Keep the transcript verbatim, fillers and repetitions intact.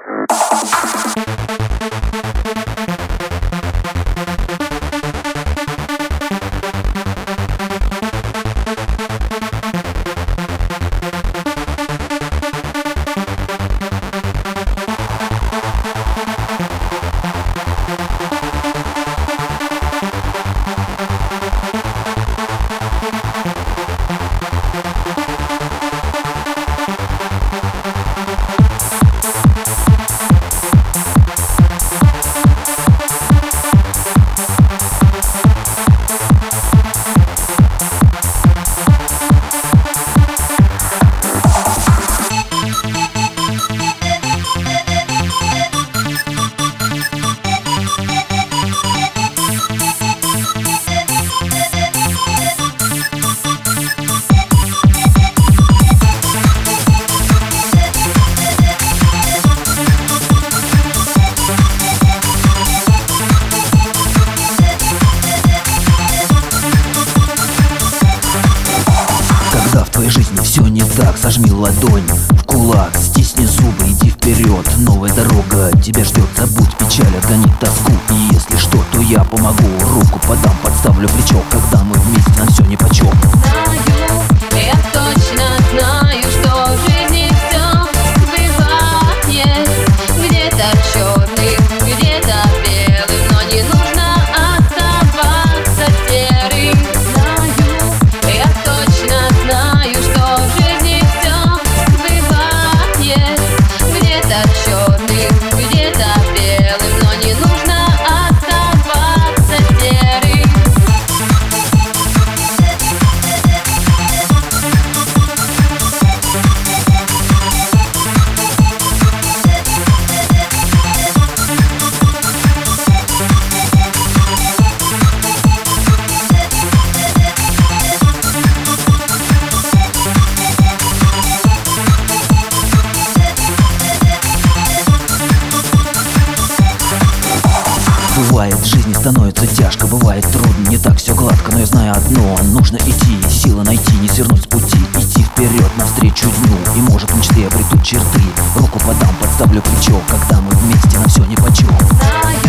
Все не так, сожми ладонь в кулак, стисни зубы, иди вперед. Новая дорога тебя ждет, забудь печаль, отгони тоску. И если что, то я помогу, руку подам, подставлю плечо. Когда мы вместе, нам все нипочем. Знаю, я точно знаю, что в жизни все бывает. Где-то черным, где-то белым, но не нужно оставаться серым. Знаю, я точно знаю, что в жизни все бывает. Где-то черным, где-то белым, но не нужно оставаться серым. Бывает, в жизни становится тяжко, бывает трудно, не так все гладко. Но я знаю одно, нужно идти, силы найти, не свернуть с пути. Идти вперед, навстречу дню, и может в мечте обретут черты. Руку подам, подставлю плечо, когда мы вместе, нам все нипочем.